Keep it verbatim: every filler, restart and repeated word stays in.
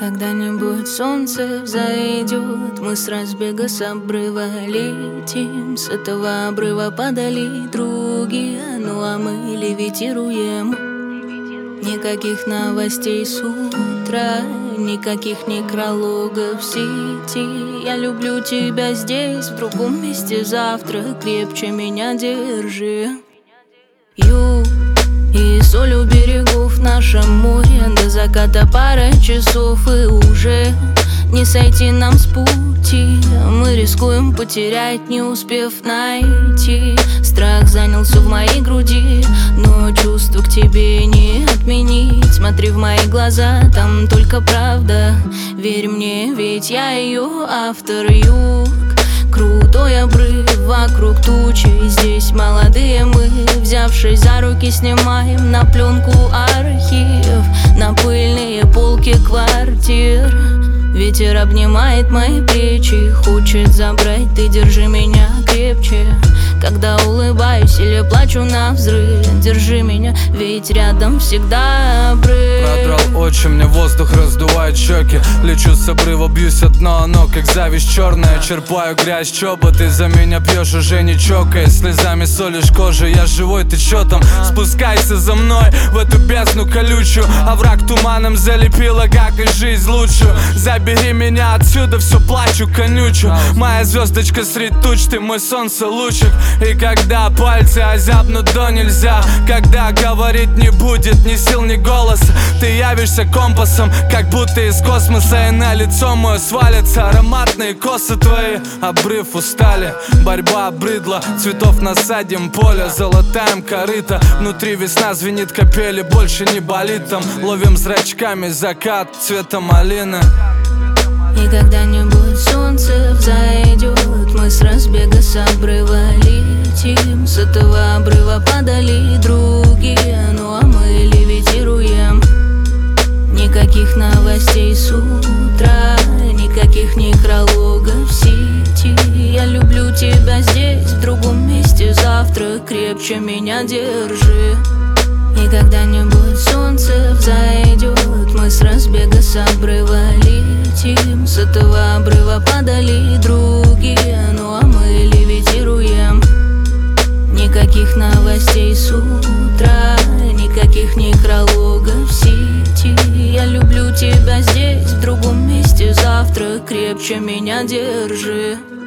Когда-нибудь солнце взойдет, мы с разбега с обрыва летим. С этого обрыва падали другие, ну а мы левитируем. Никаких новостей с утра, никаких некрологов в сети. Я люблю тебя здесь, в другом месте завтра. Крепче меня держи. Юг и соль у берегов в нашем море. До заката пара часов и уже не сойти нам с пути. Мы рискуем потерять, не успев найти. Страх занял всю в моей груди, но чувства к тебе не отменить. Смотри в мои глаза, там только правда. Верь мне, ведь я ее автор. Юг, крутой обрыв, вокруг тучи. Здесь молодые мы, взявшись за руки, снимаем на пленку архив, на пыльные полки квартир. Ветер обнимает мои плечи, хочет забрать, ты держи меня крепче. Когда улыбаюсь или плачу навзрыд, держи меня, ведь рядом всегда обрыв. Продрал очи, мне воздух раздувает щеки. Лечу с обрыва, бьюсь о дно, оно как зависть черная. Черпаю грязь, чоба, ты за меня пьешь, уже не чокаясь. Слезами солишь кожу, я живой, ты чё там? Спускайся за мной в эту бездну колючую. Овраг туманом залепила, как и жизнь лучшую. Забери меня отсюда, все плачу, конючу. Моя звездочка средь туч, ты мой солнце лучик. И когда пальцы озябнут до нельзя, когда говорить не будет ни сил, ни голоса, ты явишься компасом, как будто из космоса. И на лицо мое свалятся ароматные косы твои. Обрыв устали, борьба обрыдла. Цветов насадим поле, золотаем корыто. Внутри весна звенит капели, больше не болит там. Ловим зрачками закат цвета малины. И когда-нибудь солнце взойдет, мы с разбега с обрыва летим. С этого обрыва падали другие, ну а мы левитируем. Никаких новостей с утра, никаких некрологов в сети. Я люблю тебя здесь, в другом месте завтра. Крепче меня держи. И когда-нибудь солнце взойдет, мы с разбега с обрыва летим. С этого обрыва падали другие, ну а мы левитируем. Никаких новостей с утра, никаких некрологов в сети. Я люблю тебя здесь, в другом месте завтра. Крепче меня держи.